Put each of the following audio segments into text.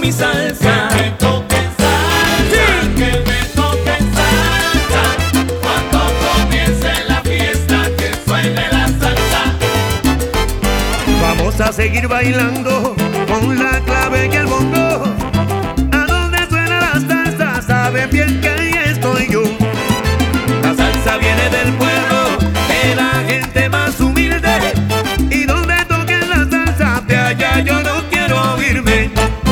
mi salsa. Que me toquen salsa, Sí. que me toquen salsa. Cuando comience la fiesta, que suene la salsa. Vamos a seguir bailando con la clave y el bongo. A donde suena la salsa, saben bien que ahí estoy yo. La salsa viene del pueblo, de la gente más humilde. Y donde toquen la salsa, de allá yo no quiero irme.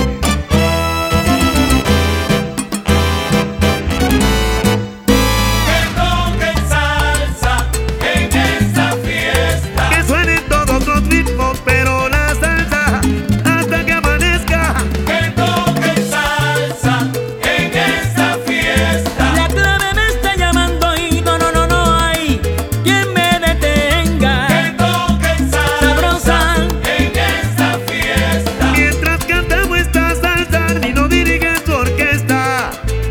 Que toquen salsa en esta fiesta. Que suenen todos los ritmos, pero la salsa hasta que amanezca. Que toquen salsa en esta fiesta. La clave me está llamando y no hay quien me detenga. Que toquen Sabrosa. salsa en esta fiesta. Mientras cantamos esta salsa, Nino dirige su orquesta.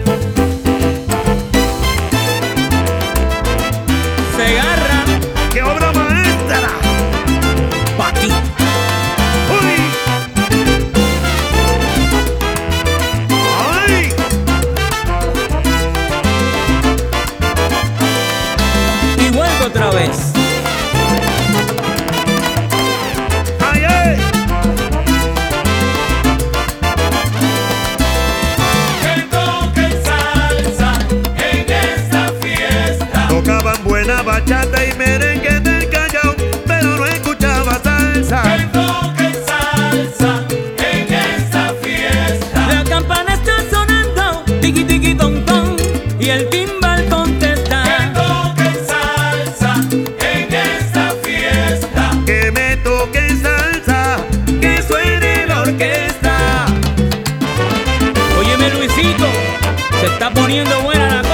Se agarra ¡Qué obra maestra! pa' ti. ¡Uy! ¡Ay! Y vuelvo otra vez. ¡Ay, ay! Que toquen salsa en esta fiesta. Tocaban buena bachata y merengue del Callao, pero no escuchaba salsa. Que toquen salsa en esta fiesta. La campana está sonando, tiki tiki ton ton, y el timbal Que contesta. toquen salsa en esta fiesta. Que me toquen salsa, que suene la orquesta. Óyeme Luisito, se está poniendo buena la